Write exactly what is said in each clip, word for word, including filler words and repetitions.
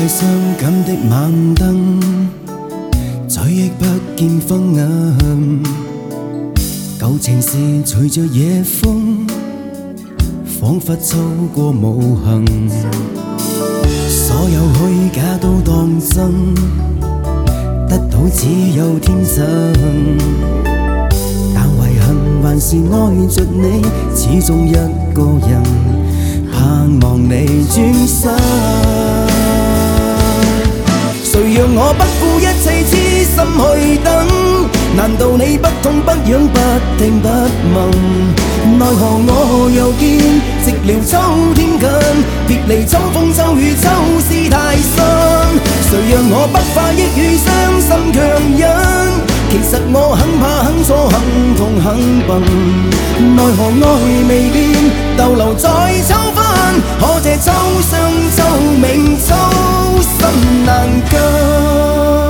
傷感的晚燈，再亦不見昏暗。舊情事隨着夜風，彷彿走過無痕。所有虛假都當真，得到只有天真。但遺憾還是愛着你，始終一個人盼望你轉身。誰讓我不顧一切痴心去等？難道你不痛不癢不聽不問？奈何我又見寂寥秋天近，別離秋風秋雨秋思太深。誰讓我不化抑鬱傷心強忍？其實我很怕很錯很痛很笨，奈何愛未變，逗留在秋分。可這秋傷秋明秋心難禁。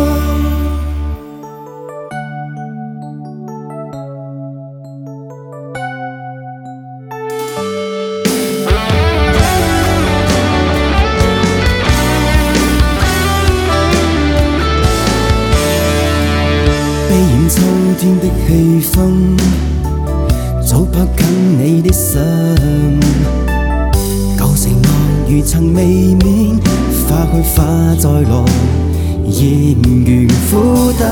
悲染秋天的氣氛，早不近你的心。舊承諾如曾未免，花開花再落，仍然負擔。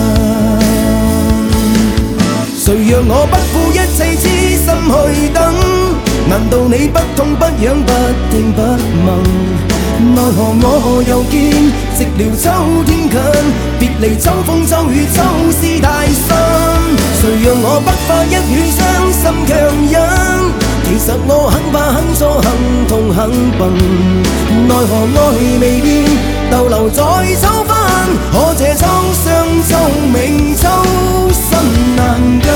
誰讓我不顧一切痴心去等？難道你不痛不癢不聽不問？奈何我又見寂寥秋天近，別離秋風秋雨秋思太深。誰讓我不化一語傷心強忍？其實我很怕很錯很痛很笨，奈何愛未變，逗留在秋分。可這秋傷秋明秋心難禁。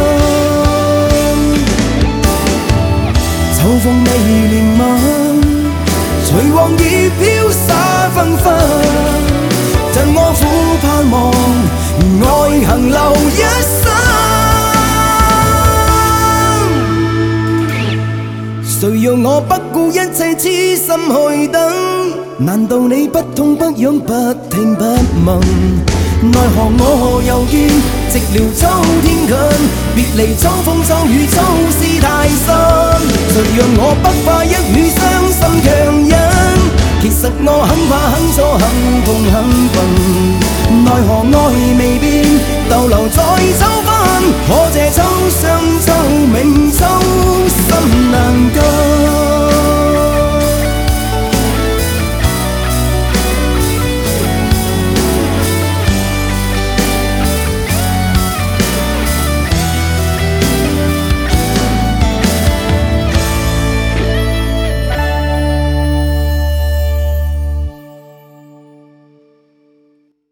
秋風未憐憫，隨往葉飄灑紛紛，贈我苦盼望，愛行留一生。誰讓我不顧一切痴心去等？難道你不痛不癢不聽不問？奈何我又見寂寥秋天近，別離秋風秋雨秋思太深。誰讓我不化一語傷心強忍？其實我很怕很錯很痛很笨，奈何愛未變，逗留在秋分。可這秋傷秋明秋